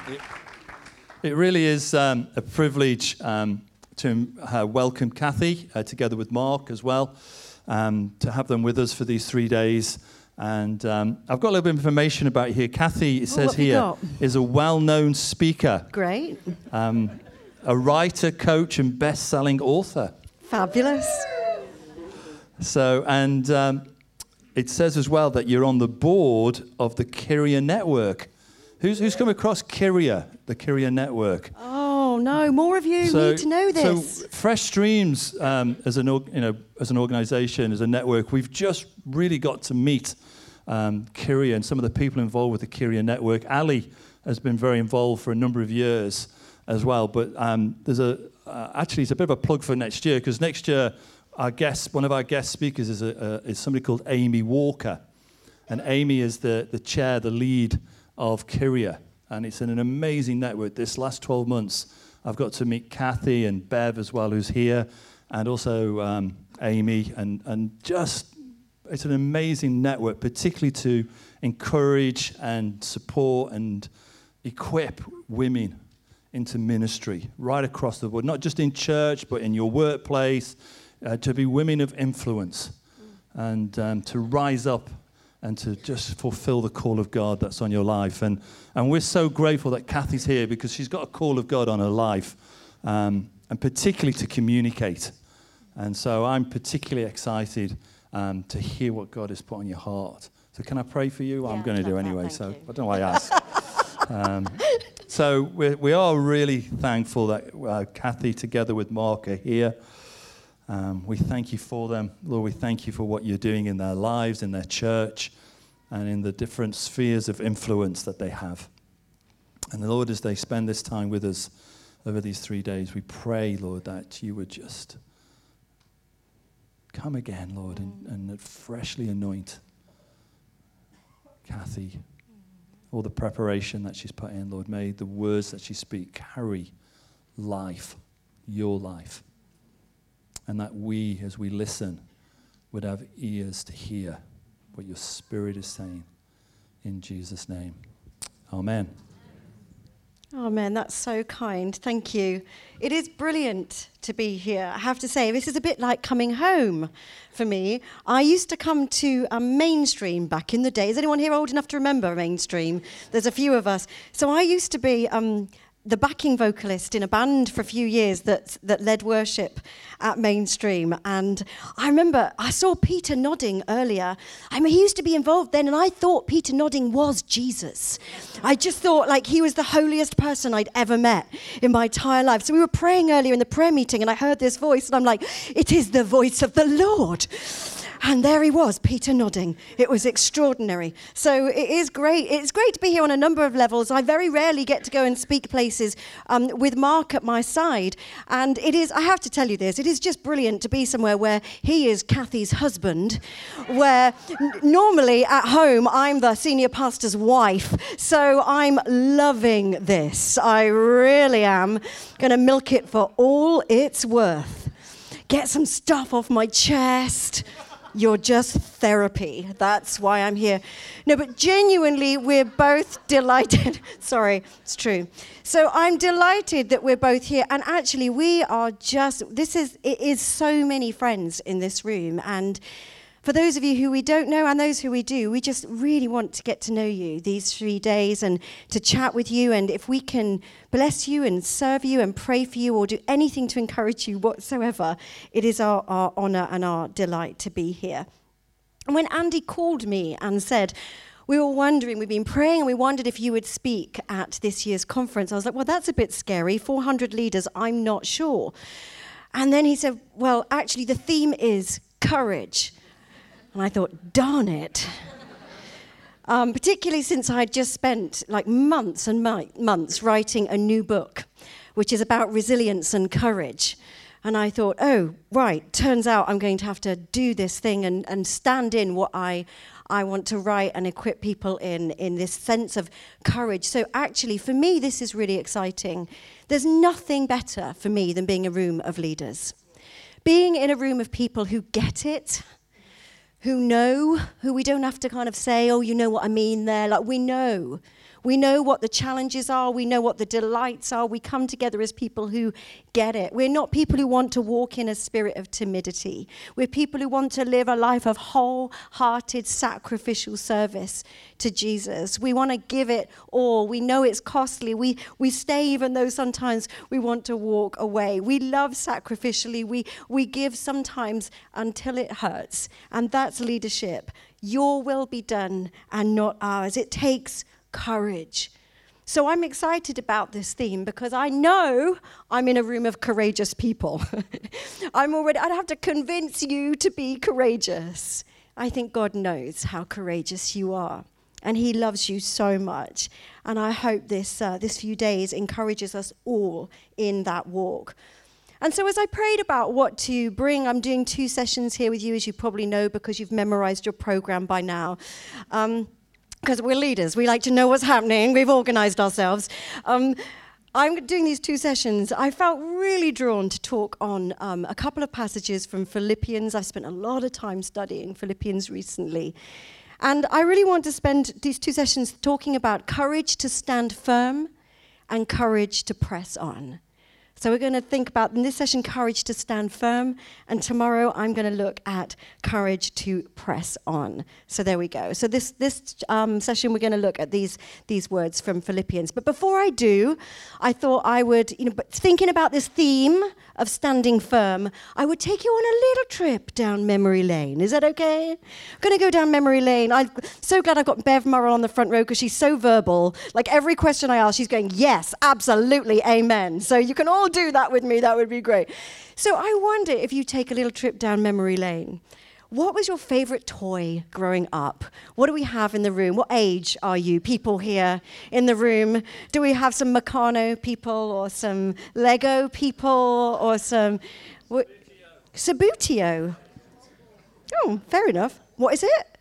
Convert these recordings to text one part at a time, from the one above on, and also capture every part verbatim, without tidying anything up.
It, it really is um, a privilege um, to uh, welcome Kathy, uh, together with Mark as well, um, to have them with us for these three days. And um, I've got a little bit of information about here. Kathy, it says oh, here, is a well-known speaker. Great. Um, a writer, coach, and best-selling author. Fabulous. So, and um, it says as well that you're on the board of the Kyria Network. Who's who's come across Kyria, the Kyria Network? Oh no, more of you so, need to know this. So, Fresh Streams, um, as an org- you know, as an organisation, as a network, we've just really got to meet um, Kyria and some of the people involved with the Kyria Network. Ali has been very involved for a number of years as well. But um, there's a uh, actually it's a bit of a plug for next year, because next year our guest, one of our guest speakers is a, uh, is somebody called Amy Walker, and Amy is the the chair, the lead of Kyria, and it's an amazing network. This last twelve months, I've got to meet Kathy and Bev as well, who's here, and also um, Amy, and and just it's an amazing network, particularly to encourage and support and equip women into ministry right across the board, not just in church, but in your workplace, uh, to be women of influence, mm. and um, to rise up and to just fulfill the call of God that's on your life. And and we're so grateful that Kathy's here, because she's got a call of God on her life, um, and particularly to communicate. And so I'm particularly excited um, to hear what God has put on your heart. So can I pray for you? Yeah, I'm going to do that, anyway, thank so you. I don't know why I asked. um, so we're, we are really thankful that uh, Kathy, together with Mark, are here. Um, we thank you for them. Lord, we thank you for what you're doing in their lives, in their church, and in the different spheres of influence that they have. And Lord, as they spend this time with us over these three days, we pray, Lord, that you would just come again, Lord, and, and freshly anoint Kathy. All the preparation that she's put in, Lord, may the words that she speaks carry life, your life. And that we, as we listen, would have ears to hear what your Spirit is saying. In Jesus' name. Amen. Amen. That's so kind. Thank you. It is brilliant to be here. I have to say, this is a bit like coming home for me. I used to come to a Mainstream back in the day. Is anyone here old enough to remember Mainstream? There's a few of us. So I used to be Um, the backing vocalist in a band for a few years that that led worship at Mainstream. And I remember I saw Peter Nodding earlier. I mean, he used to be involved then, and I thought Peter Nodding was Jesus. I just thought like he was the holiest person I'd ever met in my entire life. So we were praying earlier in the prayer meeting, and I heard this voice, and I'm like, it is the voice of the Lord. And there he was, Peter Nodding. It was extraordinary. So it is great. It's great to be here on a number of levels. I very rarely get to go and speak places um, with Mark at my side. And it is, I have to tell you this, it is just brilliant to be somewhere where he is Kathy's husband, where n- normally at home I'm the senior pastor's wife. So I'm loving this. I really am going to milk it for all it's worth. Get some stuff off my chest. You're just therapy. That's why I'm here. No, but genuinely, we're both delighted. Sorry, it's true. So I'm delighted that we're both here. And actually, we are just, this is, it is so many friends in this room. And for those of you who we don't know and those who we do, we just really want to get to know you these three days and to chat with you. And if we can bless you and serve you and pray for you or do anything to encourage you whatsoever, it is our, our honor and our delight to be here. And when Andy called me and said, we were wondering, we've been praying and we wondered if you would speak at this year's conference, I was like, well, that's a bit scary. four hundred leaders, I'm not sure. And then he said, well, actually, the theme is courage. And I thought, darn it. Um, particularly since I'd just spent like months and mi- months writing a new book, which is about resilience and courage. And I thought, oh, right, turns out I'm going to have to do this thing and, and stand in what I, I want to write and equip people in, in this sense of courage. So actually, for me, this is really exciting. There's nothing better for me than being in a room of leaders. Being in a room of people who get it, who know, who we don't have to kind of say, oh, you know what I mean there. Like, we know. We know what the challenges are. We know what the delights are. We come together as people who get it. We're not people who want to walk in a spirit of timidity. We're people who want to live a life of wholehearted sacrificial service to Jesus. We want to give it all. We know it's costly. We we stay even though sometimes we want to walk away. We love sacrificially. We we give sometimes until it hurts. And that's leadership. Your will be done and not ours. It takes courage. So I'm excited about this theme because I know I'm in a room of courageous people. I'm already, I'd have to convince you to be courageous. I think God knows how courageous you are. And he loves you so much. And I hope this uh, this few days encourages us all in that walk. And so as I prayed about what to bring, I'm doing two sessions here with you, as you probably know, because you've memorized your program by now. Um, because we're leaders. We like to know what's happening. We've organized ourselves. Um, I'm doing these two sessions. I felt really drawn to talk on um, a couple of passages from Philippians. I've spent a lot of time studying Philippians recently. And I really want to spend these two sessions talking about courage to stand firm and courage to press on. So we're going to think about, in this session, courage to stand firm. And tomorrow, I'm going to look at courage to press on. So there we go. So this this um, session, we're going to look at these, these words from Philippians. But before I do, I thought I would, you know, but thinking about this theme of standing firm, I would take you on a little trip down memory lane. Is that okay? I'm going to go down memory lane. I'm so glad I've got Bev Murrell on the front row because she's so verbal. Like every question I ask, she's going, yes, absolutely, amen. So you can all do that with me. That would be great. So I wonder if you take a little trip down memory lane. What was your favorite toy growing up? What do we have in the room? What age are you, people here in the room? Do we have some Meccano people or some Lego people or some... What? Subbuteo. Oh, fair enough. What is it?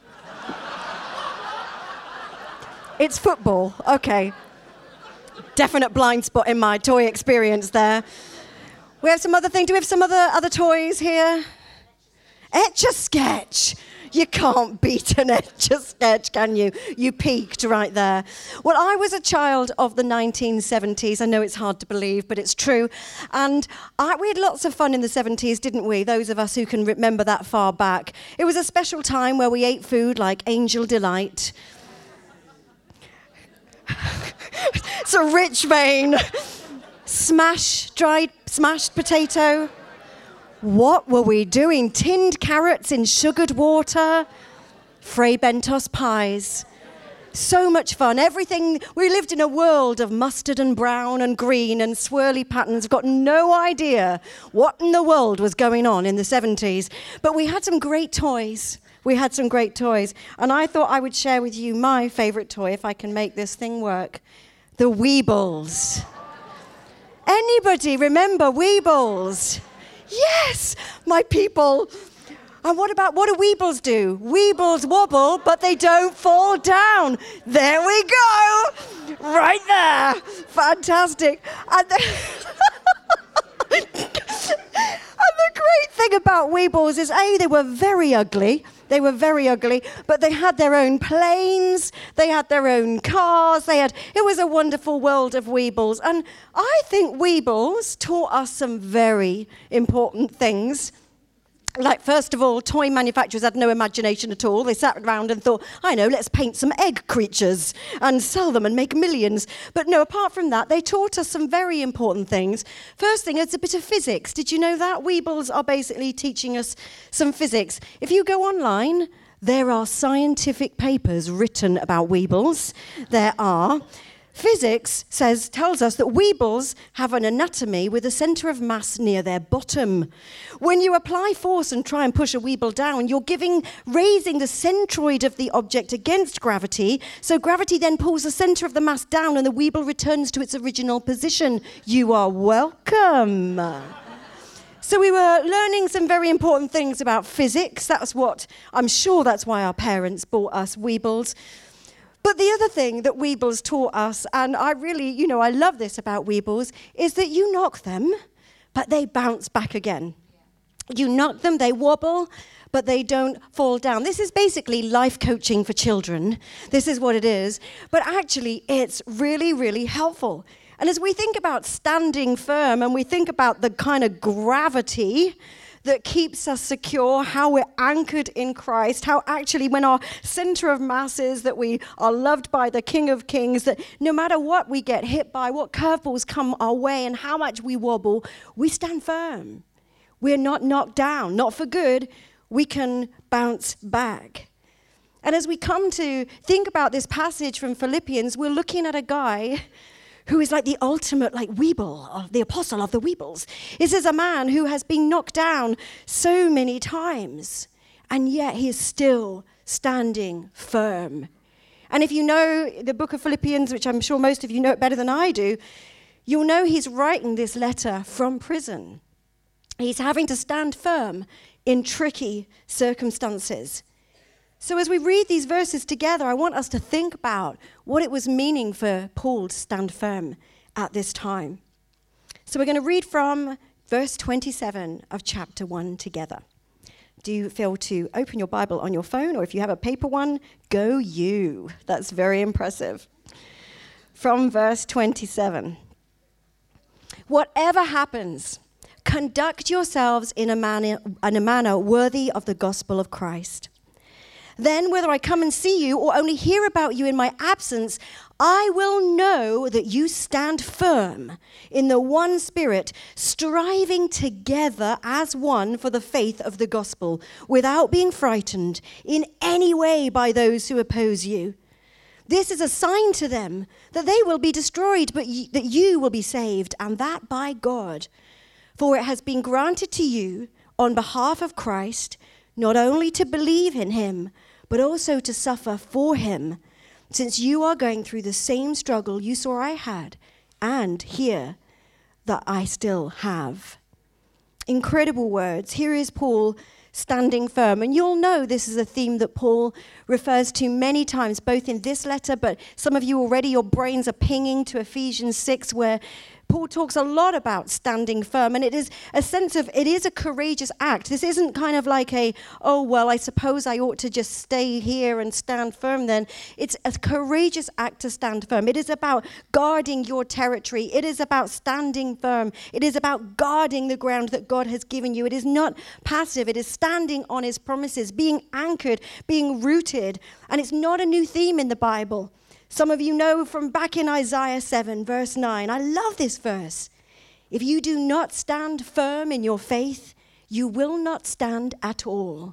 It's football. Okay. Definite blind spot in my toy experience there. We have some other thing. Do we have some other other toys here? Etch-a-Sketch. You can't beat an Etch-a-Sketch, can you? You peaked right there. Well, I was a child of the nineteen seventies. I know it's hard to believe, but it's true. And I, we had lots of fun in the seventies, didn't we? Those of us who can remember that far back. It was a special time where we ate food like Angel Delight. It's a rich vein. Smash, dried, smashed potato. What were we doing? Tinned carrots in sugared water. Fray Bentos pies. So much fun. Everything, we lived in a world of mustard and brown and green and swirly patterns. Got no idea what in the world was going on in the seventies. But we had some great toys. We had some great toys. And I thought I would share with you my favorite toy, if I can make this thing work. The Weebles. Anybody remember Weebles? Yes, my people. And what about, what do Weebles do? Weebles wobble, but they don't fall down. There we go. Right there. Fantastic. And the, and the great thing about Weebles is, A, they were very ugly. They were very ugly, but they had their own planes, they had their own cars, they had, it was a wonderful world of Weebles. And I think Weebles taught us some very important things. Like, first of all, toy manufacturers had no imagination at all. They sat around and thought, I know, let's paint some egg creatures and sell them and make millions. But no, apart from that, they taught us some very important things. First thing, it's a bit of physics. Did you know that? Weebles are basically teaching us some physics. If you go online, there are scientific papers written about Weebles. There are. Physics says, tells us that Weebles have an anatomy with a center of mass near their bottom. When you apply force and try and push a Weeble down, you're giving, raising the centroid of the object against gravity, so gravity then pulls the center of the mass down and the Weeble returns to its original position. You are welcome. So we were learning some very important things about physics. That's what, I'm sure that's why our parents bought us Weebles. But the other thing that Weebles taught us, and I really, you know, I love this about Weebles, is that you knock them, but they bounce back again. You knock them, they wobble, but they don't fall down. This is basically life coaching for children. This is what it is. But actually, it's really, really helpful. And as we think about standing firm and we think about the kind of gravity that keeps us secure, how we're anchored in Christ, how actually when our center of mass is that we are loved by the King of Kings, that no matter what we get hit by, what curveballs come our way and how much we wobble, we stand firm. We're not knocked down, not for good. We can bounce back. And as we come to think about this passage from Philippians, we're looking at a guy who is like the ultimate, like Weeble, of the apostle of the Weebles. This is a man who has been knocked down so many times, and yet he is still standing firm. And if you know the book of Philippians, which I'm sure most of you know it better than I do, you'll know he's writing this letter from prison. He's having to stand firm in tricky circumstances. So as we read these verses together, I want us to think about what it was meaning for Paul to stand firm at this time. So we're going to read from verse twenty-seven of chapter one together. Do feel to open your Bible on your phone, or if you have a paper one, go you. That's very impressive. From verse twenty-seven. Whatever happens, conduct yourselves in a manner, in a manner worthy of the gospel of Christ. Then, whether I come and see you or only hear about you in my absence, I will know that you stand firm in the one spirit, striving together as one for the faith of the gospel, without being frightened in any way by those who oppose you. This is a sign to them that they will be destroyed, but y- that you will be saved, and that by God. For it has been granted to you on behalf of Christ, not only to believe in him, but also to suffer for him, since you are going through the same struggle you saw I had, and hear that I still have. Incredible words. Here is Paul standing firm. And you'll know this is a theme that Paul refers to many times, both in this letter, but some of you already, your brains are pinging to Ephesians six, where Paul talks a lot about standing firm, and it is a sense of, it is a courageous act. This isn't kind of like a, oh, well, I suppose I ought to just stay here and stand firm then. It's a courageous act to stand firm. It is about guarding your territory. It is about standing firm. It is about guarding the ground that God has given you. It is not passive. It is standing on his promises, being anchored, being rooted. And it's not a new theme in the Bible. Some of you know from back in Isaiah seven, verse nine. I love this verse. If you do not stand firm in your faith, you will not stand at all.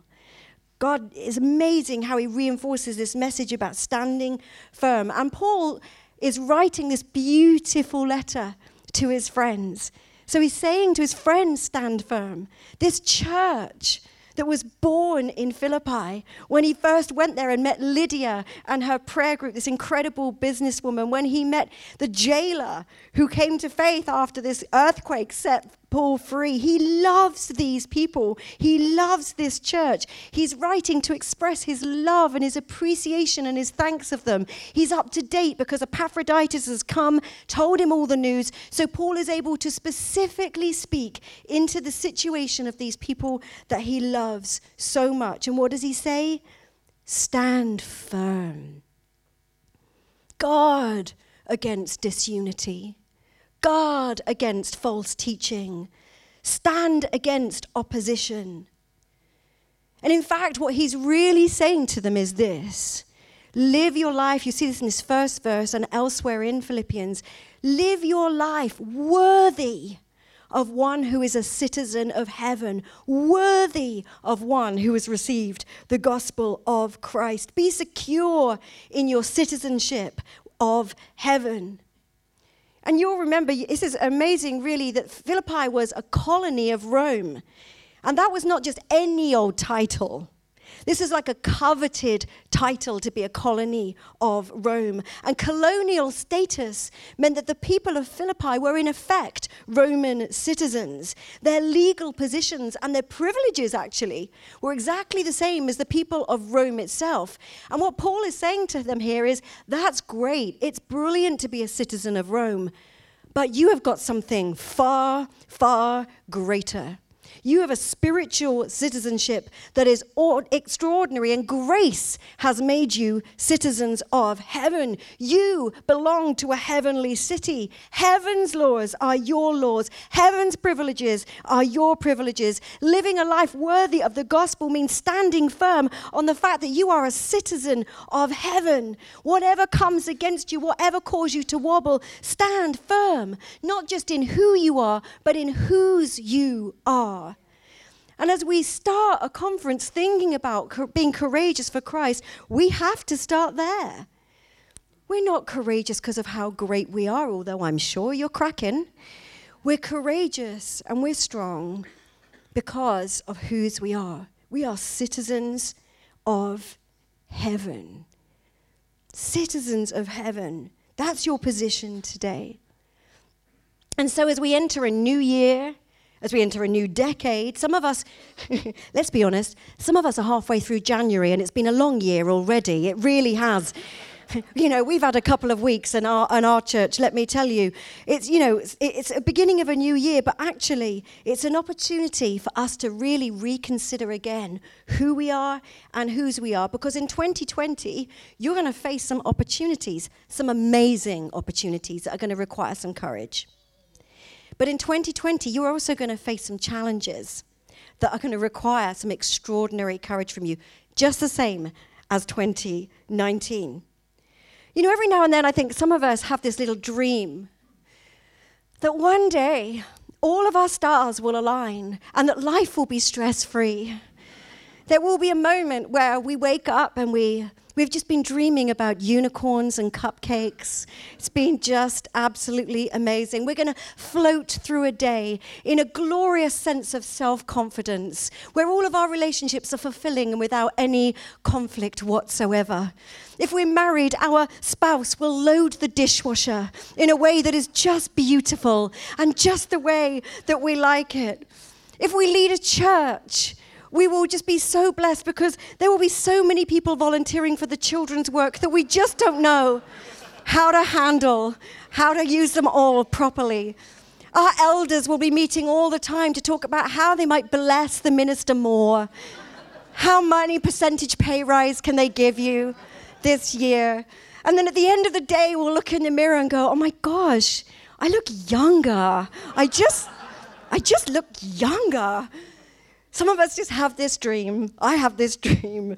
God is amazing how he reinforces this message about standing firm. And Paul is writing this beautiful letter to his friends. So he's saying to his friends, stand firm. This church that was born in Philippi, when he first went there and met Lydia and her prayer group, this incredible businesswoman, when he met the jailer who came to faith after this earthquake set Paul free. He loves these people. He loves this church. He's writing to express his love and his appreciation and his thanks of them. He's up to date because Epaphroditus has come, told him all the news. So Paul is able to specifically speak into the situation of these people that he loves so much. And what does he say? Stand firm. Guard against disunity. Guard against false teaching. Stand against opposition. And in fact, what he's really saying to them is this. Live your life. You see this in this first verse and elsewhere in Philippians. Live your life worthy of one who is a citizen of heaven, worthy of one who has received the gospel of Christ. Be secure in your citizenship of heaven. And you'll remember, this is amazing really, that Philippi was a colony of Rome. And that was not just any old title. This is like a coveted title to be a colony of Rome. And colonial status meant that the people of Philippi were in effect Roman citizens. Their legal positions and their privileges actually were exactly the same as the people of Rome itself. And what Paul is saying to them here is, that's great. It's brilliant to be a citizen of Rome. But you have got something far, far greater. You have a spiritual citizenship that is extraordinary, and grace has made you citizens of heaven. You belong to a heavenly city. Heaven's laws are your laws. Heaven's privileges are your privileges. Living a life worthy of the gospel means standing firm on the fact that you are a citizen of heaven. Whatever comes against you, whatever causes you to wobble, stand firm, not just in who you are, but in whose you are. And as we start a conference thinking about co- being courageous for Christ, we have to start there. We're not courageous because of how great we are, although I'm sure you're cracking. We're courageous and we're strong because of whose we are. We are citizens of heaven. Citizens of heaven. That's your position today. And so as we enter a new year, as we enter a new decade, some of us, let's be honest, some of us are halfway through January and it's been a long year already. It really has. You know, we've had a couple of weeks in our, in our church, let me tell you. It's, you know, it's, it's a beginning of a new year, but actually it's an opportunity for us to really reconsider again who we are and whose we are. Because in twenty twenty, you're going to face some opportunities, some amazing opportunities that are going to require some courage. But in twenty twenty, you're also going to face some challenges that are going to require some extraordinary courage from you, just the same as twenty nineteen. You know, every now and then I think some of us have this little dream that one day all of our stars will align and that life will be stress-free. There will be a moment where we wake up and we We've just been dreaming about unicorns and cupcakes. It's been just absolutely amazing. We're going to float through a day in a glorious sense of self-confidence, where all of our relationships are fulfilling and without any conflict whatsoever. If we're married, our spouse will load the dishwasher in a way that is just beautiful and just the way that we like it. If we lead a church, we will just be so blessed because there will be so many people volunteering for the children's work that we just don't know how to handle, how to use them all properly. Our elders will be meeting all the time to talk about how they might bless the minister more. How many percentage pay rise can they give you this year? And then at the end of the day, we'll look in the mirror and go, oh my gosh, I look younger. I just, I just look younger. Some of us just have this dream. I have this dream.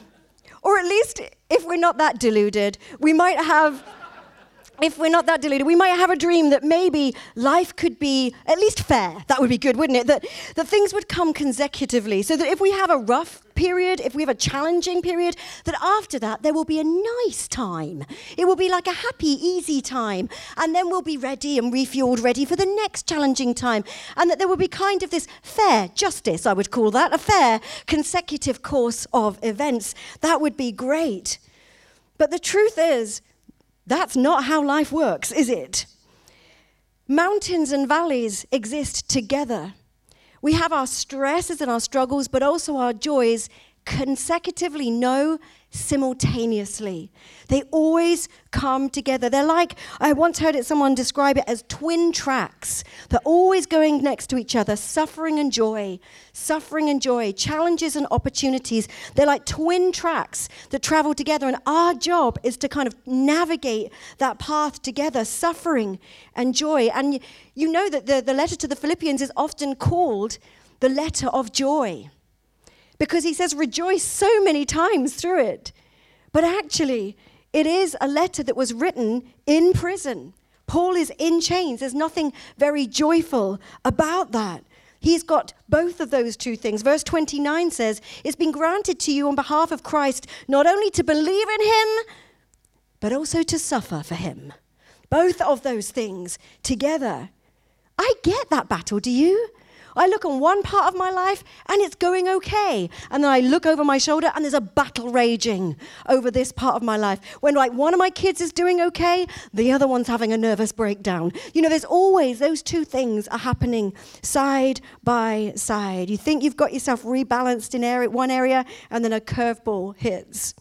Or at least, if we're not that deluded, we might have, if we're not that deluded, we might have a dream that maybe life could be at least fair. That would be good, wouldn't it? That, that things would come consecutively. So that if we have a rough period, if we have a challenging period, that after that there will be a nice time. It will be like a happy, easy time. And then we'll be ready and refueled, ready for the next challenging time. And that there will be kind of this fair justice, I would call that, a fair consecutive course of events. That would be great. But the truth is, that's not how life works, is it? Mountains and valleys exist together. We have our stresses and our struggles, but also our joys consecutively, no, simultaneously. They always come together. They're like, I once heard it, someone describe it as twin tracks. They're always going next to each other, suffering and joy, suffering and joy, challenges and opportunities. They're like twin tracks that travel together, and our job is to kind of navigate that path together, suffering and joy. And you know that the, the letter to the Philippians is often called the letter of joy, because he says rejoice so many times through it. But actually, it is a letter that was written in prison. Paul is in chains. There's nothing very joyful about that. He's got both of those two things. Verse twenty-nine says, it's been granted to you on behalf of Christ not only to believe in him, but also to suffer for him. Both of those things together. I get that battle, do you? I look on one part of my life and it's going okay. And then I look over my shoulder and there's a battle raging over this part of my life. When like one of my kids is doing okay, the other one's having a nervous breakdown. You know, there's always those two things are happening side by side. You think you've got yourself rebalanced in area, one area and then a curveball hits.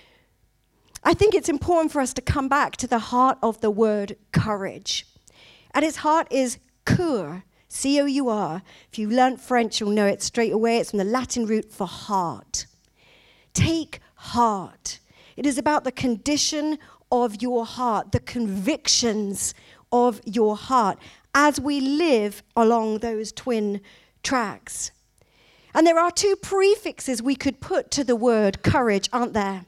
I think it's important for us to come back to the heart of the word courage. At its heart is kur, C O U R. If you learnt French, you'll know it straight away. It's from the Latin root for heart. Take heart. It is about the condition of your heart, the convictions of your heart, as we live along those twin tracks. And there are two prefixes we could put to the word courage, aren't there?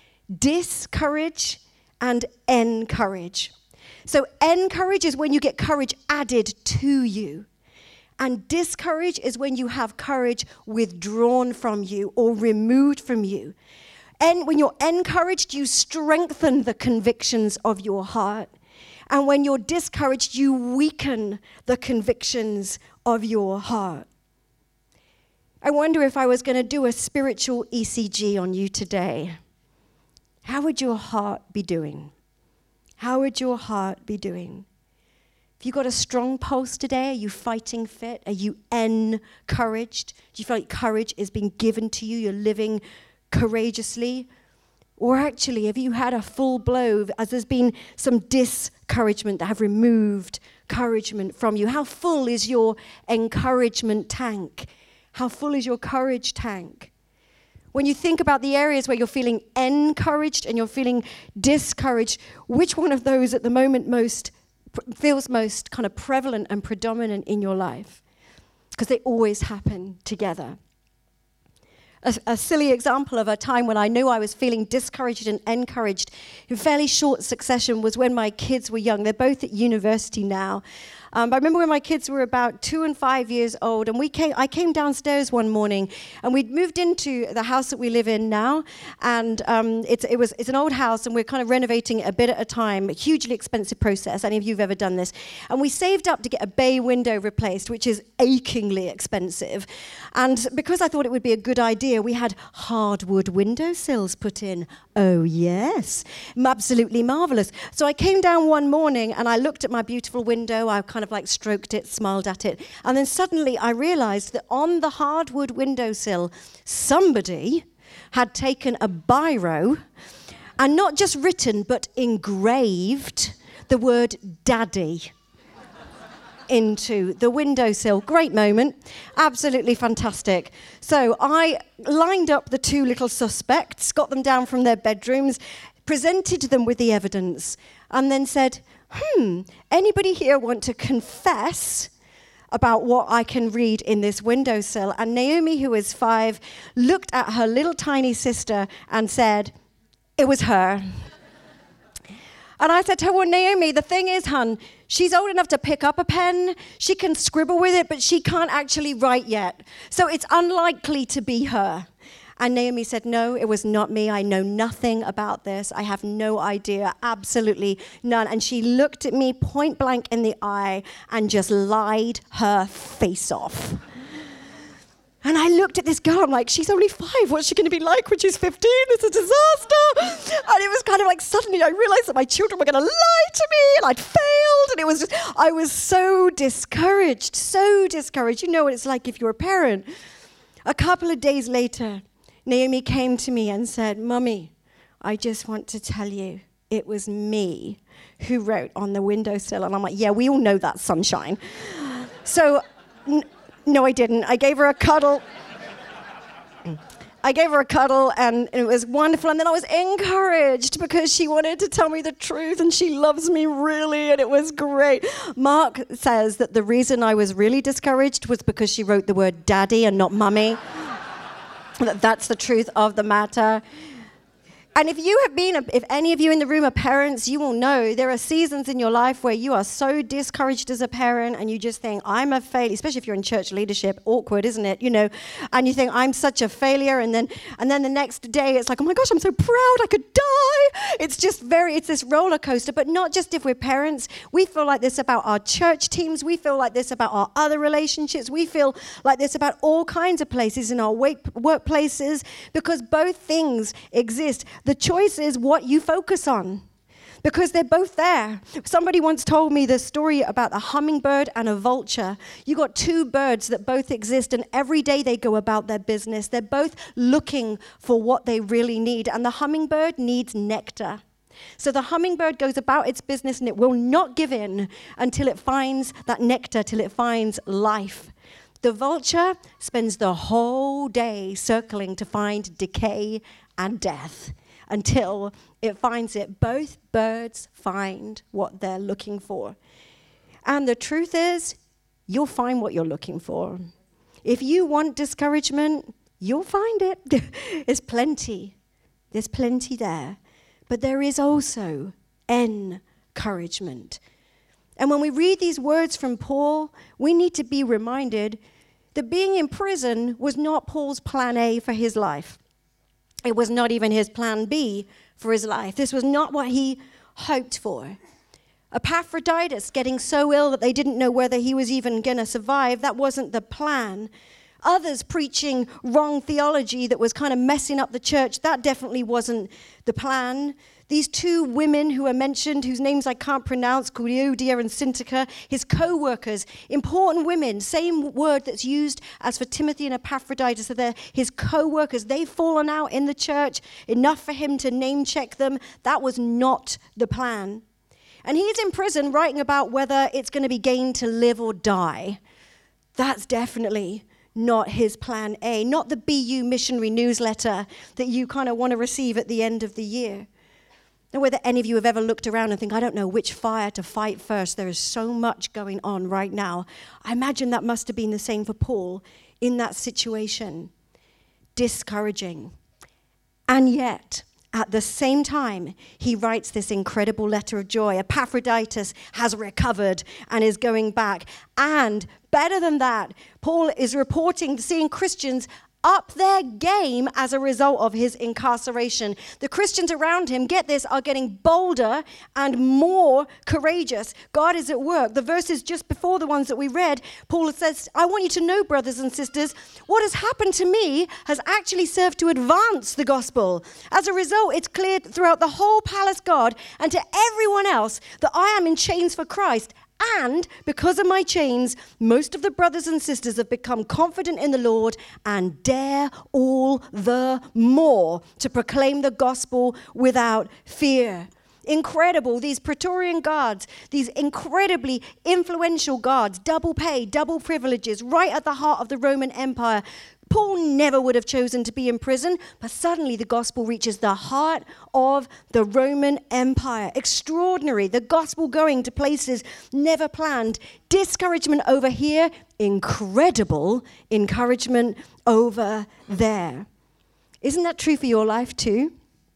Discourage and encourage. So encourage is when you get courage added to you. And discourage is when you have courage withdrawn from you or removed from you. And when you're encouraged, you strengthen the convictions of your heart. And when you're discouraged, you weaken the convictions of your heart. I wonder if I was going to do a spiritual E C G on you today. How would your heart be doing? How would your heart be doing? Have you got a strong pulse today? Are you fighting fit? Are you encouraged? Do you feel like courage is being given to you? You're living courageously? Or actually, have you had a full blow as there's been some discouragement that have removed encouragement from you? How full is your encouragement tank? How full is your courage tank? When you think about the areas where you're feeling encouraged and you're feeling discouraged, which one of those at the moment most feels most kind of prevalent and predominant in your life? Because they always happen together. A, a silly example of a time when I knew I was feeling discouraged and encouraged in fairly short succession was when my kids were young. They're both at university now. Um, but I remember when my kids were about two and five years old, and we came. I came downstairs one morning, and we'd moved into the house that we live in now, and um, it's it was it's an old house, and we're kind of renovating it a bit at a time. A hugely expensive process. Any of you have ever done this? And we saved up to get a bay window replaced, which is achingly expensive. And because I thought it would be a good idea, we had hardwood windowsills put in. Oh yes, absolutely marvelous. So I came down one morning, and I looked at my beautiful window. I kind of like stroked it, smiled at it. And then suddenly I realized that on the hardwood windowsill, somebody had taken a biro and not just written, but engraved the word daddy into the windowsill. Great moment. Absolutely fantastic. So I lined up the two little suspects, got them down from their bedrooms, presented them with the evidence, and then said, hmm, anybody here want to confess about what I can read in this windowsill? And Naomi, who is five, looked at her little tiny sister and said, it was her. And I said to her, well, Naomi, the thing is, hun, she's old enough to pick up a pen. She can scribble with it, but she can't actually write yet. So it's unlikely to be her. And Naomi said, no, it was not me. I know nothing about this. I have no idea, absolutely none. And she looked at me point blank in the eye and just lied her face off. And I looked at this girl, I'm like, she's only five. What's she going to be like when she's fifteen? It's a disaster. And it was kind of like suddenly I realized that my children were going to lie to me and I'd failed. And it was just, I was so discouraged, so discouraged. You know what it's like if you're a parent. A couple of days later, Naomi came to me and said, Mummy, I just want to tell you, it was me who wrote on the windowsill. And I'm like, yeah, we all know that, sunshine. So, n- no, I didn't. I gave her a cuddle. I gave her a cuddle, and it was wonderful. And then I was encouraged because she wanted to tell me the truth, and she loves me really, and it was great. Mark says that the reason I was really discouraged was because she wrote the word daddy and not mummy. That's the truth of the matter. And if you have been, if any of you in the room are parents, you will know there are seasons in your life where you are so discouraged as a parent and you just think, I'm a failure, especially if you're in church leadership, awkward, isn't it? You know, and you think, I'm such a failure. And then and then the next day, it's like, oh my gosh, I'm so proud, I could die. It's just very, it's this roller coaster, but not just if we're parents. We feel like this about our church teams. We feel like this about our other relationships. We feel like this about all kinds of places in our work, workplaces, because both things exist. The choice is what you focus on, because they're both there. Somebody once told me the story about a hummingbird and a vulture. You got two birds that both exist, and every day they go about their business. They're both looking for what they really need, and the hummingbird needs nectar. So the hummingbird goes about its business and it will not give in until it finds that nectar, till it finds life. The vulture spends the whole day circling to find decay and death until it finds it. Both birds find what they're looking for. And the truth is, you'll find what you're looking for. If you want discouragement, you'll find it. There's plenty. There's plenty there. But there is also encouragement. And when we read these words from Paul, we need to be reminded that being in prison was not Paul's plan A for his life. It was not even his plan B for his life. This was not what he hoped for. Epaphroditus getting so ill that they didn't know whether he was even going to survive, that wasn't the plan. Others preaching wrong theology that was kind of messing up the church, that definitely wasn't the plan. These two women who are mentioned, whose names I can't pronounce, called Euodia and Syntyche, his co-workers, important women, same word that's used as for Timothy and Epaphroditus, so they're his co-workers. They've fallen out in the church, enough for him to name check them. That was not the plan. And he's in prison writing about whether it's going to be gain to live or die. That's definitely not his plan A, not the B U missionary newsletter that you kind of want to receive at the end of the year. Now, whether any of you have ever looked around and think, I don't know which fire to fight first. There is so much going on right now. I imagine that must have been the same for Paul in that situation. Discouraging. And yet, at the same time, he writes this incredible letter of joy. Epaphroditus has recovered and is going back. And better than that, Paul is reporting seeing Christians up their game as a result of his incarceration. The Christians around him, get this, are getting bolder and more courageous. God is at work. The verses just before the ones that we read, Paul says, I want you to know, brothers and sisters, what has happened to me has actually served to advance the gospel. As a result, it's clear throughout the whole palace guard and to everyone else that I am in chains for Christ. And because of my chains, most of the brothers and sisters have become confident in the Lord and dare all the more to proclaim the gospel without fear. Incredible, these Praetorian guards, these incredibly influential guards, double pay, double privileges, right at the heart of the Roman Empire. Paul never would have chosen to be in prison, but suddenly the gospel reaches the heart of the Roman Empire. Extraordinary. The gospel going to places never planned. Discouragement over here, incredible encouragement over there. Isn't that true for your life too?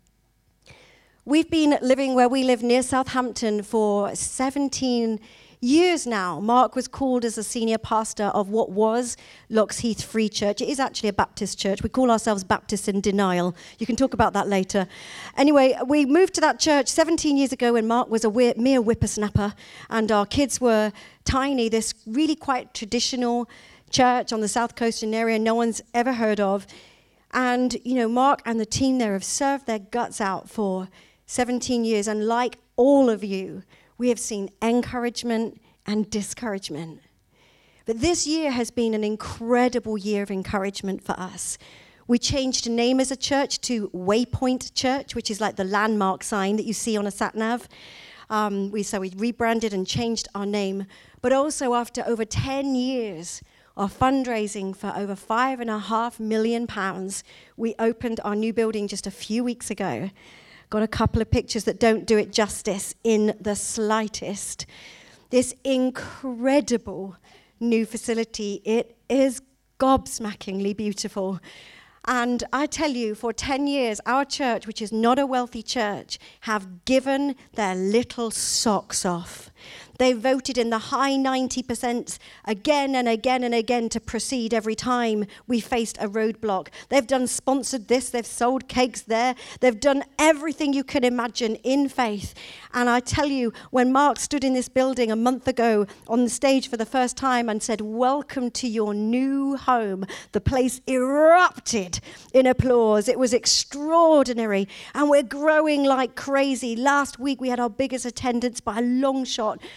We've been living where we live near Southampton for seventeen years now. Mark was called as a senior pastor of what was Loxheath Free Church. It is actually a Baptist church. We call ourselves Baptists in denial. You can talk about that later. Anyway, we moved to that church seventeen years ago when Mark was a mere whippersnapper and our kids were tiny. This really quite traditional church on the South Coast, an area no one's ever heard of. And, you know, Mark and the team there have served their guts out for seventeen years. And like all of you, we have seen encouragement and discouragement. But this year has been an incredible year of encouragement for us. We changed name as a church to Waypoint Church, which is like the landmark sign that you see on a sat-nav. Um, we, so we rebranded and changed our name. But also after over ten years of fundraising for over five and a half million pounds, we opened our new building just a few weeks ago. Got a couple of pictures that don't do it justice in the slightest. This incredible new facility, it is gobsmackingly beautiful. And I tell you, for ten years, our church, which is not a wealthy church, have given their little socks off. They voted in the high ninety percent again and again and again to proceed every time we faced a roadblock. They've done sponsored this, they've sold cakes there, they've done everything you can imagine in faith. And I tell you, when Mark stood in this building a month ago on the stage for the first time and said, "Welcome to your new home," the place erupted in applause. It was extraordinary. And we're growing like crazy. Last week we had our biggest attendance by a long shot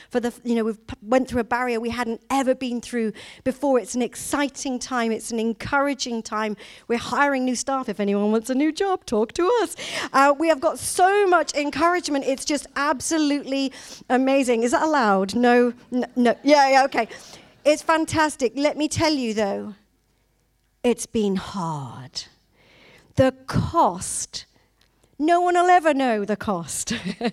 For the, you know, we've p- went through a barrier we hadn't ever been through before. It's an exciting time. It's an encouraging time. We're hiring new staff. If anyone wants a new job, talk to us. Uh, we have got so much encouragement. It's just absolutely amazing. Is that allowed? No, no, no. Yeah, yeah, okay. It's fantastic. Let me tell you, though, it's been hard. The cost, no one will ever know the cost.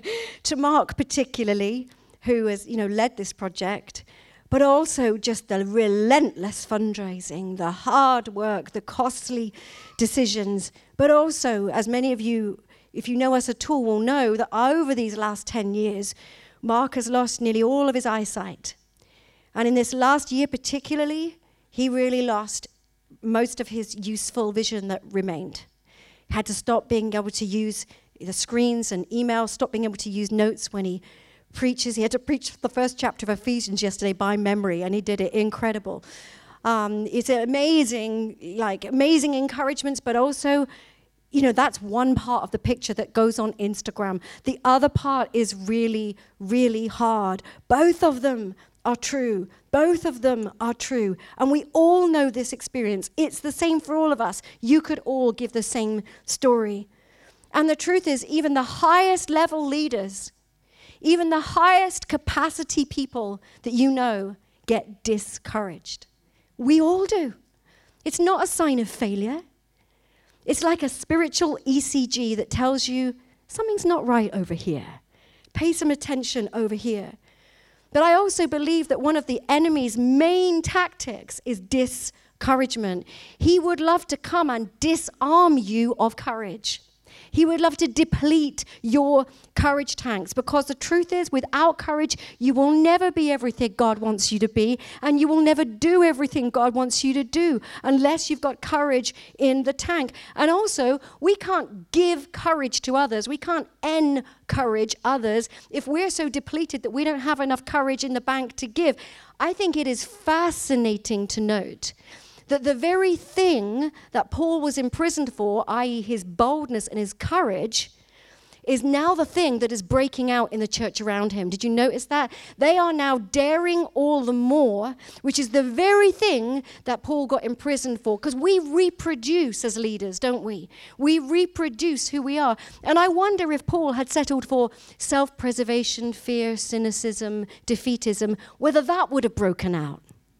To Mark particularly, who has, you know, led this project, but also just the relentless fundraising, the hard work, the costly decisions, but also, as many of you, if you know us at all, will know that over these last ten years, Mark has lost nearly all of his eyesight. And in this last year particularly, he really lost most of his useful vision that remained. He had to stop being able to use the screens and emails, stop being able to use notes when he preaches. He had to preach the first chapter of Ephesians yesterday by memory, and he did it incredible. Um, it's amazing, like amazing encouragements, but also, you know, that's one part of the picture that goes on Instagram. The other part is really, really hard. Both of them are true. Both of them are true. And we all know this experience. It's the same for all of us. You could all give the same story. And the truth is, even the highest level leaders, even the highest capacity people that you know get discouraged. We all do. It's not a sign of failure. It's like a spiritual E C G that tells you something's not right over here. Pay some attention over here. But I also believe that one of the enemy's main tactics is discouragement. He would love to come and disarm you of courage. He would love to deplete your courage tanks, because the truth is, without courage, you will never be everything God wants you to be, and you will never do everything God wants you to do unless you've got courage in the tank. And also, we can't give courage to others. We can't encourage others if we're so depleted that we don't have enough courage in the bank to give. I think it is fascinating to note that the very thing that Paul was imprisoned for, that is his boldness and his courage, is now the thing that is breaking out in the church around him. Did you notice that? They are now daring all the more, which is the very thing that Paul got imprisoned for. Because we reproduce as leaders, don't we? We reproduce who we are. And I wonder if Paul had settled for self-preservation, fear, cynicism, defeatism, whether that would have broken out.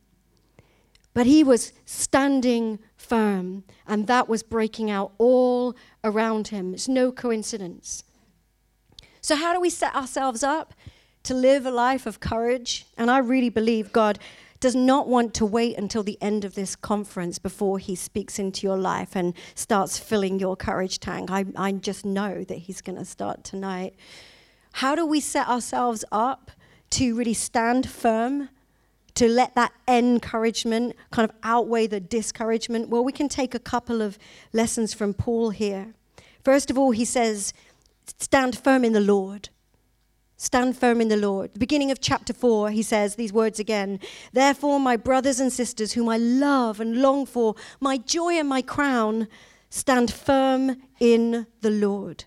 But he was standing firm, and that was breaking out all around him. It's no coincidence. So how do we set ourselves up to live a life of courage? And I really believe God does not want to wait until the end of this conference before he speaks into your life and starts filling your courage tank. I, I just know that he's going to start tonight. How do we set ourselves up to really stand firm, to let that encouragement kind of outweigh the discouragement? Well, we can take a couple of lessons from Paul here. First of all, he says, stand firm in the Lord. Stand firm in the Lord. The beginning of chapter four, he says these words again. Therefore, my brothers and sisters, whom I love and long for, my joy and my crown, stand firm in the Lord.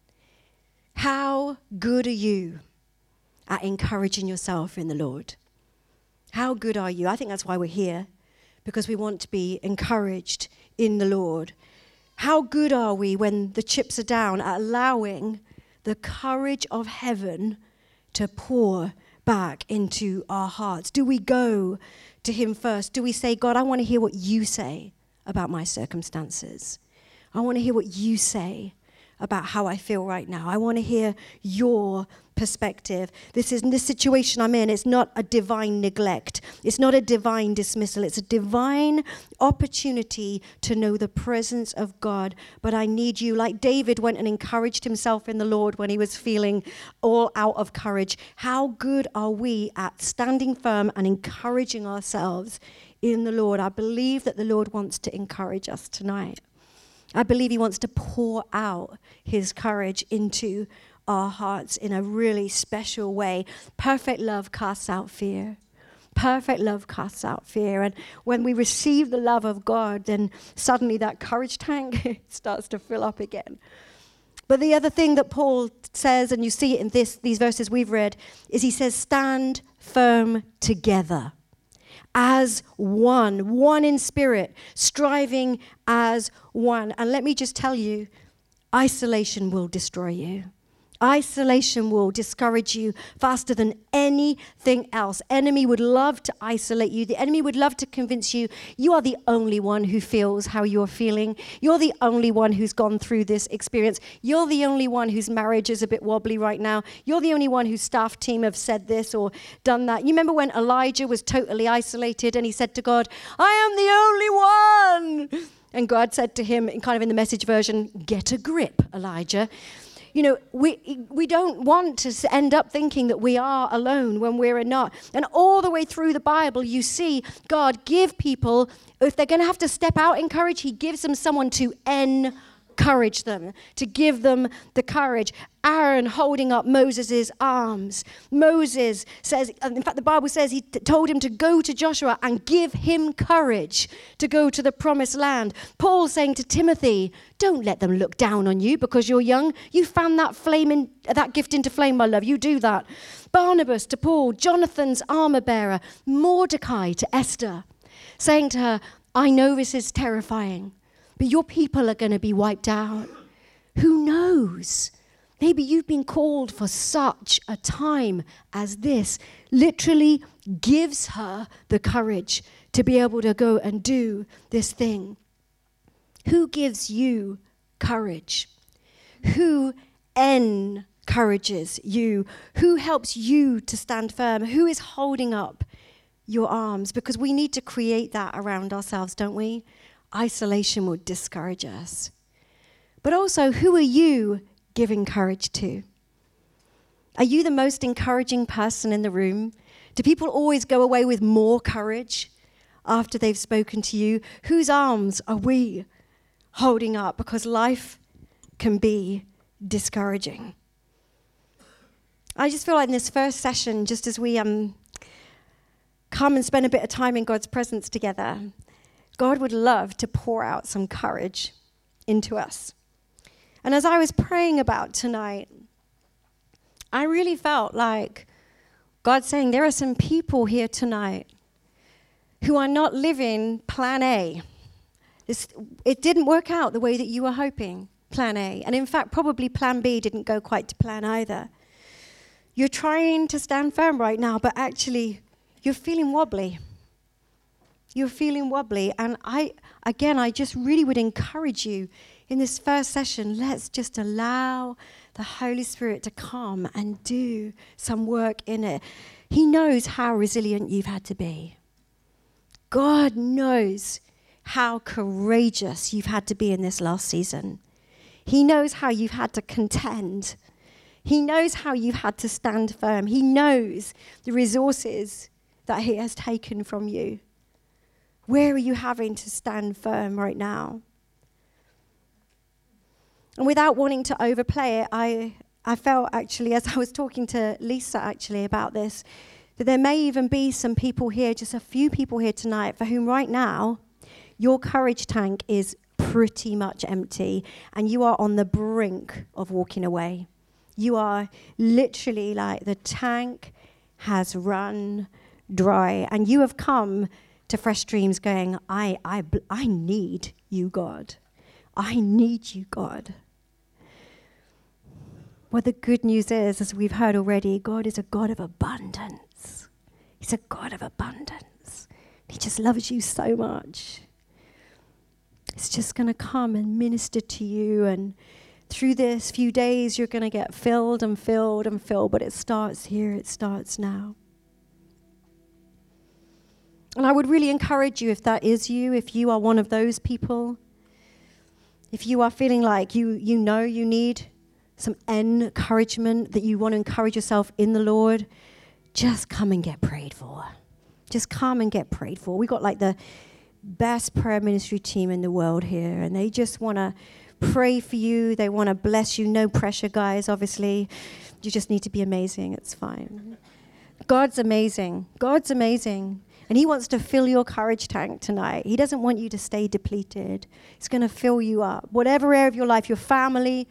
How good are you at encouraging yourself in the Lord? How good are you? I think that's why we're here, because we want to be encouraged in the Lord. How good are we when the chips are down at allowing the courage of heaven to pour back into our hearts? Do we go to him first? Do we say, God, I want to hear what you say about my circumstances. I want to hear what you say about how I feel right now. I want to hear your perspective. This is this situation I'm in. It's not a divine neglect. It's not a divine dismissal. It's a divine opportunity to know the presence of God. But I need you. Like David went and encouraged himself in the Lord when he was feeling all out of courage. How good are we at standing firm and encouraging ourselves in the Lord? I believe that the Lord wants to encourage us tonight. I believe he wants to pour out his courage into our hearts in a really special way. Perfect love casts out fear. Perfect love casts out fear. And when we receive the love of God, then suddenly that courage tank starts to fill up again. But the other thing that Paul says, and you see it in this, these verses we've read, is he says, stand firm together as one, one in spirit, striving as one. And let me just tell you, isolation will destroy you. Isolation will discourage you faster than anything else. Enemy would love to isolate you. The enemy would love to convince you you are the only one who feels how you're feeling. You're the only one who's gone through this experience. You're the only one whose marriage is a bit wobbly right now. You're the only one whose staff team have said this or done that. You remember when Elijah was totally isolated and he said to God, I am the only one. And God said to him, in kind of in the Message version, get a grip, Elijah. You know, we we don't want to end up thinking that we are alone when we're not. And all the way through the Bible, you see God give people, if they're going to have to step out in courage, he gives them someone to encourage them, to give them the courage. Aaron holding up Moses' arms. Moses says, in fact, the Bible says he t- told him to go to Joshua and give him courage to go to the promised land. Paul saying to Timothy, don't let them look down on you because you're young. You fan that flame in, that gift into flame, my love. You do that. Barnabas to Paul, Jonathan's armor bearer, Mordecai to Esther, saying to her, I know this is terrifying, but your people are going to be wiped out. Who knows? Maybe you've been called for such a time as this. Literally gives her the courage to be able to go and do this thing. Who gives you courage? Who encourages you? Who helps you to stand firm? Who is holding up your arms? Because we need to create that around ourselves, don't we? Isolation will discourage us. But also, who are you giving courage to? Are you the most encouraging person in the room? Do people always go away with more courage after they've spoken to you? Whose arms are we holding up? Because life can be discouraging. I just feel like in this first session, just as we um, come and spend a bit of time in God's presence together, God would love to pour out some courage into us. And as I was praying about tonight, I really felt like God saying there are some people here tonight who are not living plan A. This, it didn't work out the way that you were hoping, plan A. And in fact, probably plan B didn't go quite to plan either. You're trying to stand firm right now, but actually you're feeling wobbly. You're feeling wobbly. And I, again, I just really would encourage you in this first session, let's just allow the Holy Spirit to come and do some work in it. He knows how resilient you've had to be. God knows how courageous you've had to be in this last season. He knows how you've had to contend. He knows how you've had to stand firm. He knows the resources that he has taken from you. Where are you having to stand firm right now? And without wanting to overplay it, I, I felt actually, as I was talking to Lisa actually about this, that there may even be some people here, just a few people here tonight, for whom right now, your courage tank is pretty much empty, and you are on the brink of walking away. You are literally like the tank has run dry, and you have come to Fresh Streams going, I, I, I need you, God. I need you, God. Well, the good news is, as we've heard already, God is a God of abundance. He's a God of abundance. He just loves you so much. It's just going to come and minister to you. And through this few days, you're going to get filled and filled and filled. But it starts here. It starts now. And I would really encourage you, if that is you, if you are one of those people, if you are feeling like you, you know you need some encouragement, that you want to encourage yourself in the Lord, just come and get prayed for. Just come and get prayed for. We got like the best prayer ministry team in the world here, and they just want to pray for you. They want to bless you. No pressure, guys, obviously. You just need to be amazing. It's fine. God's amazing. God's amazing. And he wants to fill your courage tank tonight. He doesn't want you to stay depleted. He's going to fill you up. Whatever area of your life, your family,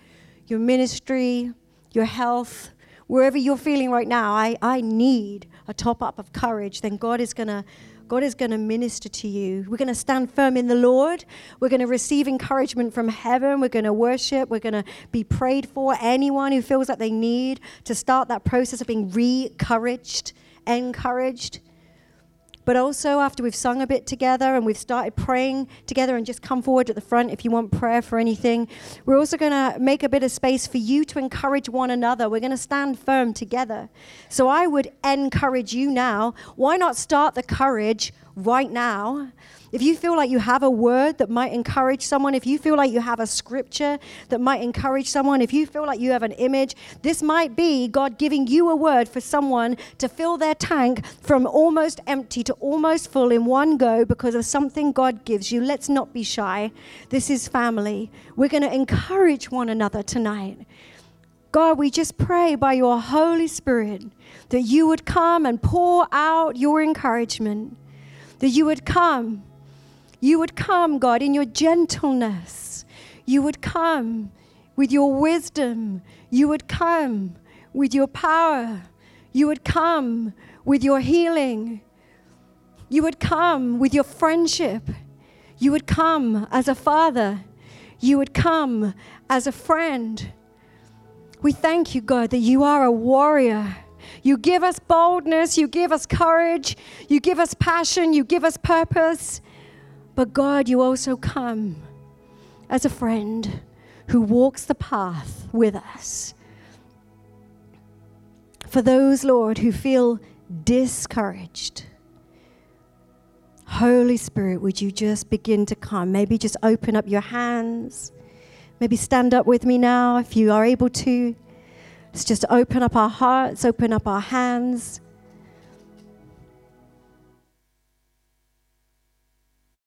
your ministry, your health, wherever you're feeling right now, I, I need a top up of courage, then God is going to God is going to minister to you. We're going to stand firm in the Lord. We're going to receive encouragement from heaven. We're going to worship. We're going to be prayed for. Anyone who feels like they need to start that process of being re-couraged, encouraged. But also after we've sung a bit together and we've started praying together, and just come forward at the front if you want prayer for anything, we're also going to make a bit of space for you to encourage one another. We're going to stand firm together. So I would encourage you now. Why not start the courage right now? If you feel like you have a word that might encourage someone, if you feel like you have a scripture that might encourage someone, if you feel like you have an image, this might be God giving you a word for someone to fill their tank from almost empty to almost full in one go because of something God gives you. Let's not be shy. This is family. We're going to encourage one another tonight. God, we just pray by your Holy Spirit that you would come and pour out your encouragement, that you would come You would come, God, in your gentleness. You would come with your wisdom. You would come with your power. You would come with your healing. You would come with your friendship. You would come as a father. You would come as a friend. We thank you, God, that you are a warrior. You give us boldness. You give us courage. You give us passion. You give us purpose. But God, you also come as a friend who walks the path with us. For those, Lord, who feel discouraged, Holy Spirit, would you just begin to come? Maybe just open up your hands. Maybe stand up with me now if you are able to. Let's just open up our hearts, open up our hands.